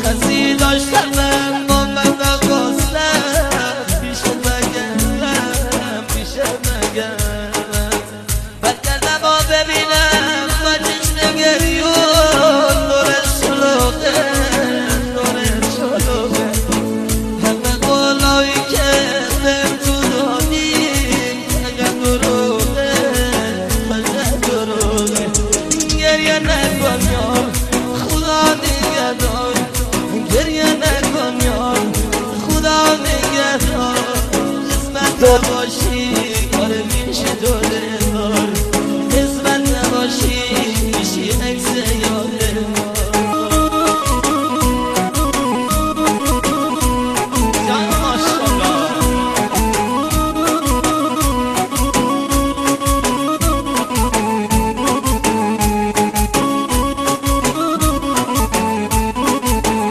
کسی داشتم با من نخواستم پیش مگرم پیش مگرم برگردم و ببینم با چشم گریون نور شلوغه نور شلوغه همه قولایی که بهم تو دادی اگر دروغه اگر دروغه گریه نکن یار خدا نگهدار گریه نکن یار خدا نگهدار قسمت باشی کار میشه دوره